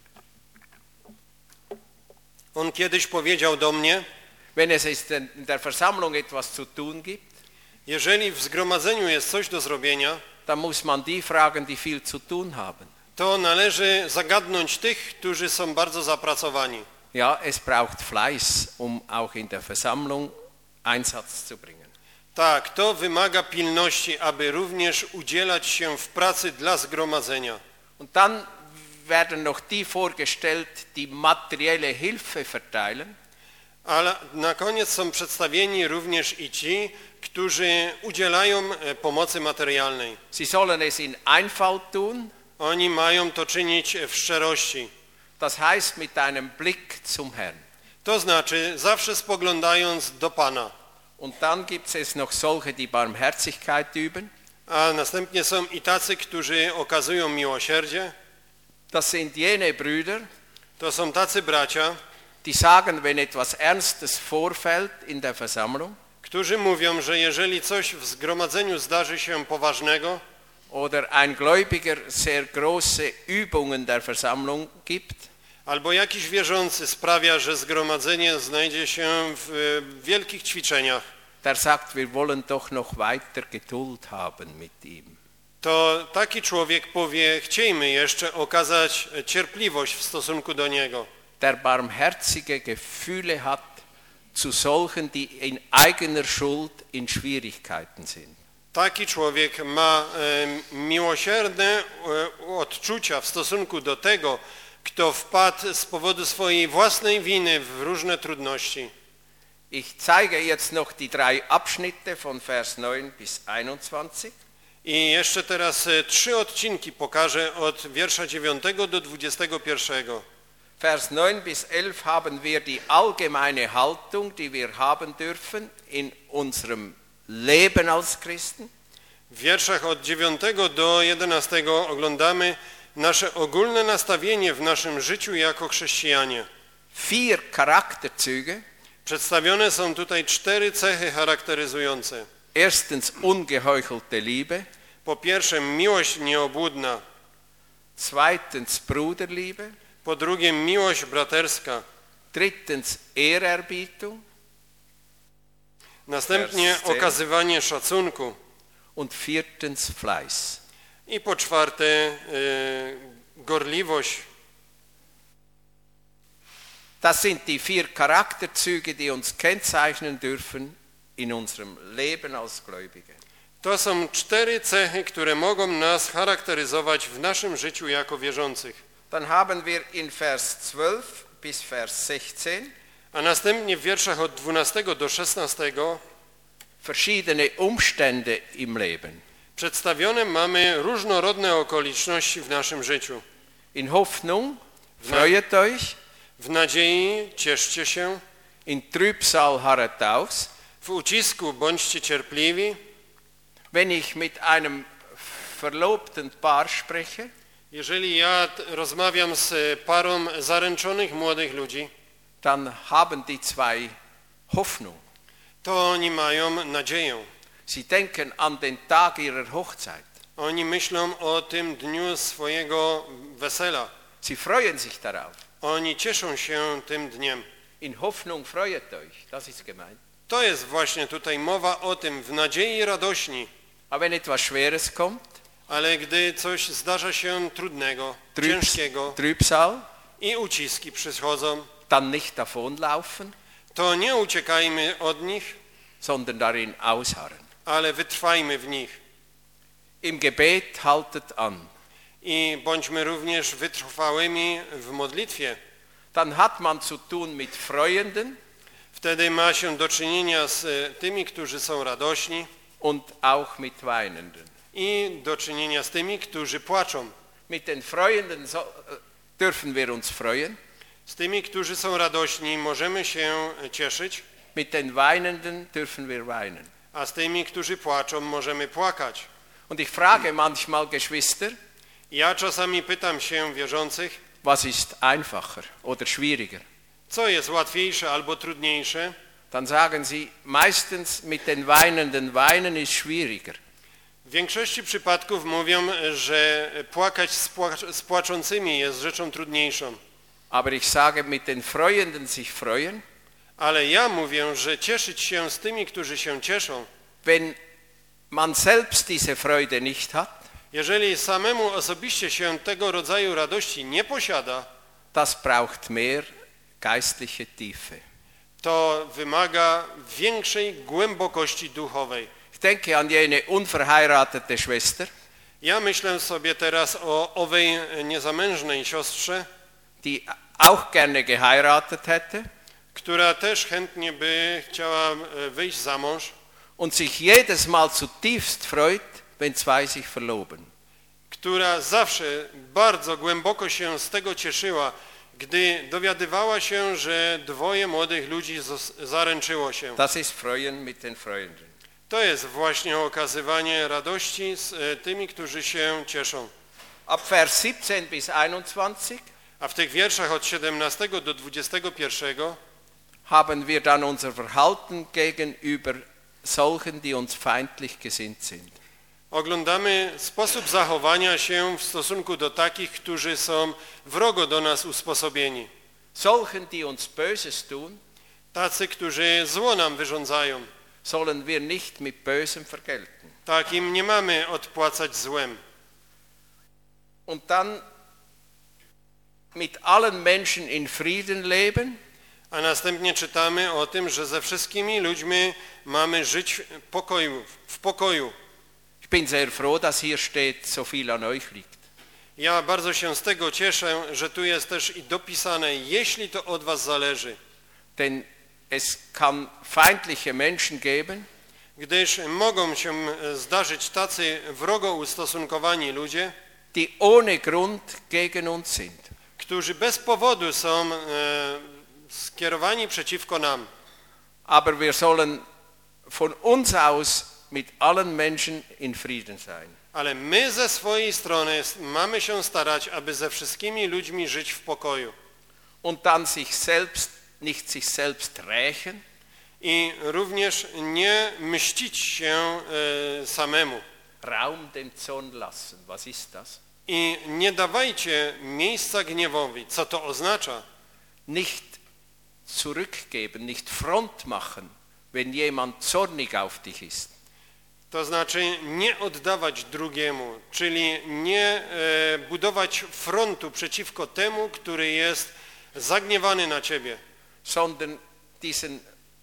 on kiedyś powiedział do mnie, wenn es in der Versammlung etwas zu tun gibt, jeżeli w zgromadzeniu jest coś do zrobienia, dann muss man die fragen, die viel zu tun haben. to należy zagadnąć tych, którzy są bardzo zapracowani. Ja, es braucht Fleiß, auch in der Versammlung Einsatz zu bringen. Tak, to wymaga pilności, aby również udzielać się w pracy dla zgromadzenia. Und dann werden noch die vorgestellt, die materielle Hilfe verteilen. Ale na koniec są przedstawieni również i ci, którzy udzielają pomocy materialnej. Sie sollen es in Einfalt tun, Oni mają to czynić w szczerości. das heißt mit einem Blick zum Herrn. To znaczy zawsze spoglądając do Pana. Und dann gibt es noch solche, die Barmherzigkeit üben. A następnie są i tacy, którzy okazują miłosierdzie. Das sind jene Brüder, To są tacy bracia, die sagen, wenn etwas Ernstes vorfällt in der Versammlung, którzy mówią, że jeżeli coś w zgromadzeniu zdarzy się poważnego, oder ein Gläubiger sehr große Übungen der Versammlung gibt, albo jakiś wierzący sprawia, że zgromadzenie znajdzie się w wielkich ćwiczeniach, der sagt, wir wollen doch noch weiter Geduld haben mit ihm. to taki człowiek powie, chciejmy jeszcze okazać cierpliwość w stosunku do niego. Der barmherzige Gefühle hat zu solchen, die in eigener Schuld in Schwierigkeiten sind. Taki człowiek ma miłosierne odczucia w stosunku do tego, kto wpadł z powodu swojej własnej winy w różne trudności. Ich zeige jetzt noch die 3 Abschnitte von Vers 9 bis 21. I jeszcze teraz 3 odcinki pokażę od wiersza 9 do 21. Vers 9 bis 11 haben wir die allgemeine Haltung, die wir haben dürfen in unserem Leben als Christen. W wierszach od 9 do 11 oglądamy nasze ogólne nastawienie w naszym życiu jako chrześcijanie. 4 Charakterzüge. Przedstawione są tutaj 4 cechy charakteryzujące. Erstens ungeheuchelte Liebe. Po pierwsze miłość nieobłudna. Zweitens Bruderliebe. Po drugie miłość braterska. Drittens Ehrerbietung. Następnie okazywanie szacunku. Und viertens Fleiß. I po czwarte gorliwość. Das sind die 4 Charakterzüge, die uns kennzeichnen dürfen in unserem Leben als Gläubige. To są 4 cechy, które mogą nas charakteryzować w naszym życiu jako wierzących. Dann haben wir in Vers 12 bis Vers 16 A następnie w wierszach od 12 do 16 verschiedene Umstände im Leben. przedstawione mamy różnorodne okoliczności w naszym życiu. In Hoffnung freuet euch, W nadziei cieszcie się, in Trübsal harret aus. w ucisku bądźcie cierpliwi. Wenn ich mit einem verlobten Paar spreche, Jeżeli ja rozmawiam z parą zaręczonych młodych ludzi, dann haben die zwei Hoffnung. to oni mają nadzieję. Sie denken an den Tag ihrer Hochzeit. Oni myślą o tym dniu swojego wesela. Sie freuen sich darauf. Oni cieszą się tym dniem. In Hoffnung freuet euch, das ist gemeint. To jest właśnie tutaj mowa o tym, w nadziei radośni. Aber wenn etwas Schweres kommt, Ale gdy coś zdarza się trudnego, ciężkiego Trübsal, i uciski przychodzą, dann nicht davonlaufen, to nie uciekajmy od nich, sondern darin ausharren. ale wytrwajmy w nich. Im Gebet haltet an. I bądźmy również wytrwałymi w modlitwie. Dann hat man zu tun mit Freuenden Wtedy ma się do czynienia z tymi, którzy są radośni und auch mit Weinenden. i do czynienia z tymi, którzy płaczą. Mit den Freuenden dürfen wir uns freuen. Z tymi, którzy są radośni, możemy się cieszyć, Mit den Weinenden dürfen wir weinen. a z tymi, którzy płaczą, możemy płakać. Und ich frage manchmal Geschwister, Ja czasami pytam się wierzących, was ist einfacher oder schwieriger? co jest łatwiejsze albo trudniejsze, Dann sagen sie, meistens mit den Weinenden weinen ist schwieriger. W większości przypadków mówią, że płakać z płaczącymi jest rzeczą trudniejszą. Aber ich sage, mit den Freuenden sich freuen. Ale ja mówię, że cieszyć się z tymi, którzy się cieszą. Wenn man selbst diese Freude nicht hat, Jeżeli samemu osobiście się tego rodzaju radości nie posiada, das braucht mehr geistliche Tiefe. to wymaga większej głębokości duchowej. Ich denke an jene unverheiratete Schwester, Ja myślę sobie teraz o owej niezamężnej siostrze, die auch gerne geheiratet hätte która też chętnie by chciała wyjść za mąż, und sich jedes Mal zutiefst freut, wenn zwei sich verloben. która zawsze bardzo głęboko się z tego cieszyła, gdy dowiadywała się, że dwoje młodych ludzi zaręczyło się. Das ist Freuen mit den Freunden. To jest właśnie okazywanie radości z tymi, którzy się cieszą. Ab Vers 17 bis 21 A w tych wierszach od 17 do 21 haben wir dann unser Verhalten gegenüber solchen, die uns feindlich gesinnt sind. oglądamy sposób zachowania się w stosunku do takich, którzy są wrogo do nas usposobieni. Solchen, die uns Böses tun, Tacy, którzy zło nam wyrządzają. sollen wir nicht mit Bösem vergelten. Takim nie mamy odpłacać złem. Und dann mit allen Menschen in Frieden leben, A następnie czytamy o tym, że ze wszystkimi ludźmi mamy żyć w pokoju. ich bin sehr froh, dass hier steht, so viel an euch liegt. Ja bardzo się z tego cieszę, że tu jest też i dopisane, jeśli to od was zależy. Denn es kann feindliche Menschen geben, Gdyż mogą się zdarzyć tacy wrogo ustosunkowani ludzie, die ohne Grund gegen uns sind. którzy bez powodu są skierowani przeciwko nam. Aber wir sollen von uns aus mit allen Menschen in Frieden sein. Ale my ze swojej strony mamy się starać, aby ze wszystkimi ludźmi żyć w pokoju. Und dann nicht sich selbst rächen, I również nie mścić się samemu. Raum dem Zorn lassen. Was ist das? I nie dawajcie miejsca gniewowi. Co to oznacza? Nicht zurückgeben, nicht Front machen, wenn jemand zornig auf dich ist. To znaczy nie oddawać drugiemu, czyli nie budować frontu przeciwko temu, który jest zagniewany na ciebie, Sondern diesen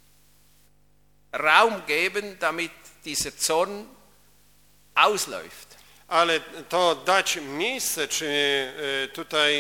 Raum geben, damit dieser Zorn ausläuft. ale to dać miejsce, czy tutaj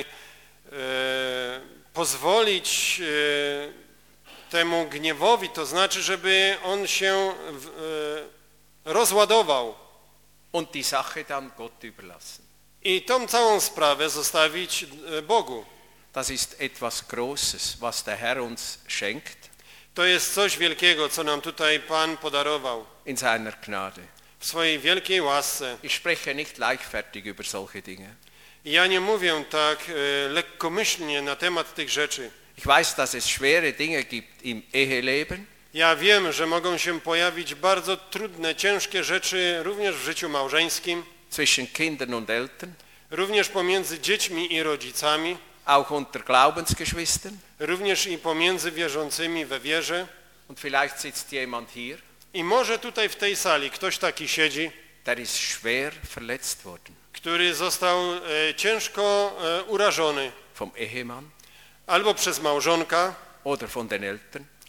pozwolić temu gniewowi, to znaczy, żeby on się rozładował Und die Sache dann Gott überlassen. i tą całą sprawę zostawić Bogu. Das ist etwas Großes, was der Herr uns schenkt To jest coś wielkiego, co nam tutaj Pan podarował in seiner Gnade. w swojej wielkiej łasce. Ich spreche nicht leichtfertig über solche Dinge. Ja nie mówię tak lekkomyślnie na temat tych rzeczy. Ich weiß, dass es schwere Dinge gibt im Eheleben. Ja wiem, że mogą się pojawić bardzo trudne, ciężkie rzeczy również w życiu małżeńskim, Zwischen Kindern und Eltern, również pomiędzy dziećmi i rodzicami, auch unter Glaubensgeschwistern. również i pomiędzy wierzącymi we wierze. Und vielleicht sitzt jemand hier, I może tutaj w tej sali ktoś taki siedzi, der ist schwer verletzt worden który został ciężko urażony vom Ehemann albo przez małżonka, oder von den Eltern.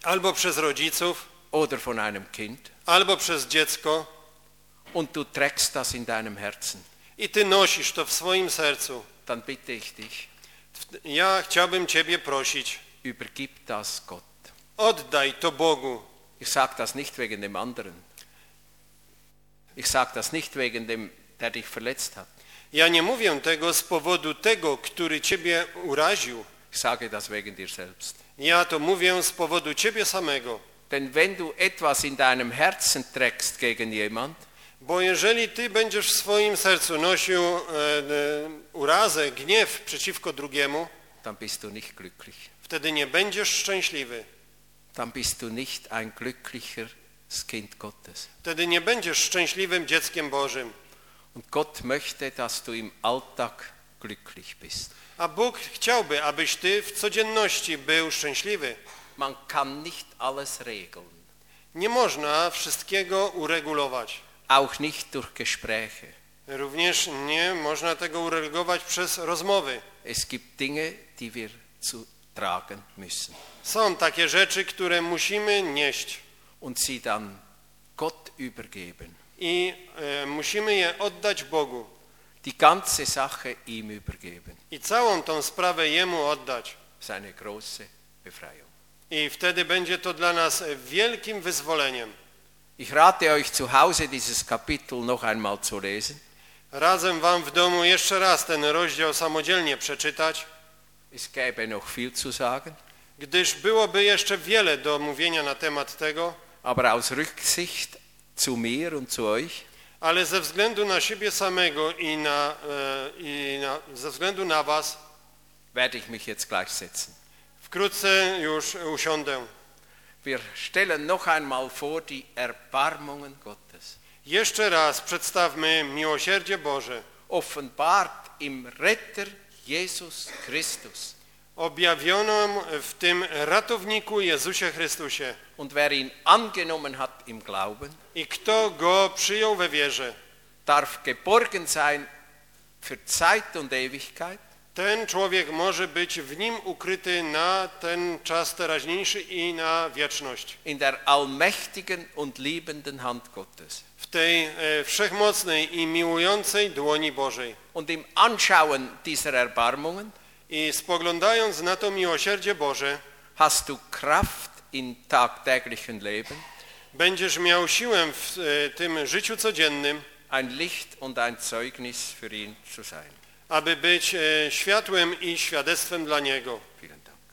albo przez rodziców, oder von einem Kind albo przez dziecko und du trägst das in deinem Herzen, i ty nosisz to w swoim sercu, dann bitte ich dich, ja chciałbym Ciebie prosić, übergib das Gott. oddaj to Bogu. Ich sage das nicht wegen dem anderen. Ich sage das nicht wegen dem, der dich verletzt hat. Ja nie mówię tego z powodu tego, który Ciebie uraził. Ich sage das wegen dir selbst. Ja to mówię z powodu Ciebie samego. Denn wenn du etwas in deinem Herzen trägst gegen jemand, Bo jeżeli Ty będziesz w swoim sercu nosił urazę, gniew przeciwko drugiemu, dann bist du nicht glücklich. wtedy nie będziesz szczęśliwy. Dann bist du nicht ein glückliches Kind Gottes. Wtedy nie będziesz szczęśliwym dzieckiem Bożym. Und Gott möchte, dass du im Alltag glücklich bist. A Bóg chciałby, abyś Ty w codzienności był szczęśliwy. Man kann nicht alles regeln, Nie można wszystkiego uregulować. auch nicht durch Gespräche. Również nie można tego uregulować przez rozmowy. Es gibt Dinge, die wir zu tragen müssen Są takie rzeczy, które musimy nieść und sie dann Gott übergeben. i musimy je oddać Bogu Die ganze Sache ihm übergeben. i całą tą sprawę Jemu oddać. Seine große Befreiung. I wtedy będzie to dla nas wielkim wyzwoleniem. Ich rate euch zu Hause dieses Kapitel noch einmal zu lesen. Radzę wam w domu jeszcze raz ten rozdział samodzielnie przeczytać, Es gäbe noch viel zu sagen, gdyż byłoby jeszcze wiele do mówienia na temat tego, aber aus Rücksicht zu mir und zu euch ale ze względu na siebie samego ze względu na was werde ich mich jetzt gleich setzen. wkrótce już usiądę. Wir stellen noch einmal vor die Erbarmungen Gottes, Jeszcze raz przedstawmy miłosierdzie Boże, offenbart im Retter Jesus Christus. objawioną w tym ratowniku Jezusie Chrystusie. Und wer ihn angenommen hat im Glauben, I kto go przyjął we wierze, darf geborgen sein für Zeit und Ewigkeit, ten człowiek może być w nim ukryty na ten czas teraźniejszy i na wieczność. in der allmächtigen und liebenden Hand Gottes. W tej wszechmocnej i miłującej dłoni Bożej. Und im Anschauen dieser Erbarmungen I spoglądając na to miłosierdzie Boże, hast du Kraft im tagtäglichen Leben, będziesz miał siłę w tym życiu codziennym, ein Licht und ein Zeugnis für ihn zu sein. aby być światłem i świadectwem dla Niego. Vielen